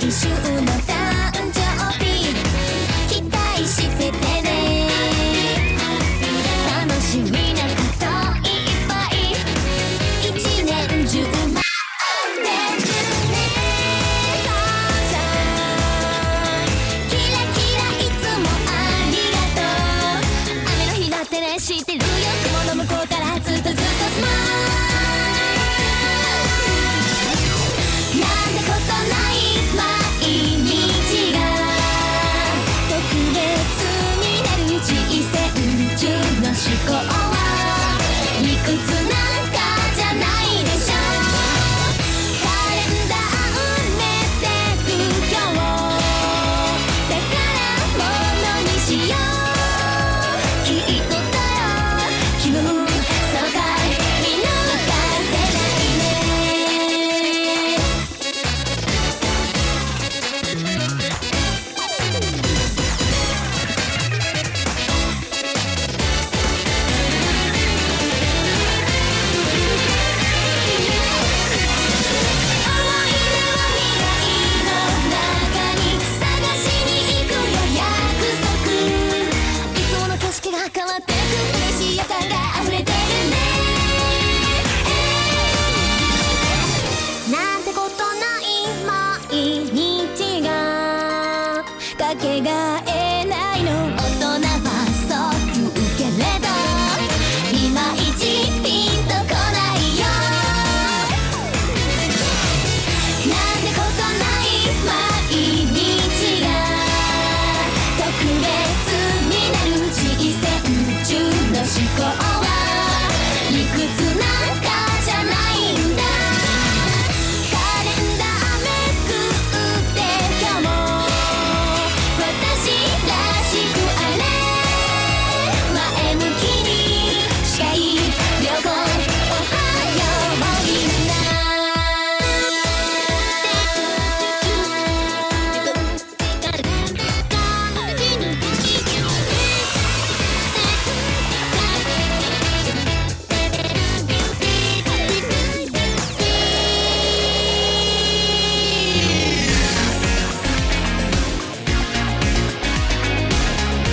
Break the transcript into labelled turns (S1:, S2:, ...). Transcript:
S1: 来週の誕生日期待しててね。楽しみなこといっぱい一年中待ってるね。そうさキラキラいつもありがとう。雨の日だってね知ってるよ。雲の向こうからずっとスマイルなんてことない毎日が特別になる人生中の思考は理屈なんかじゃないでしょ。カレンダー埋めてく今日だからものにしよう。きっとだよ気分爽快見抜かせないね。変わってく嬉しい予感が溢れてるね。なんてことない毎日がかけが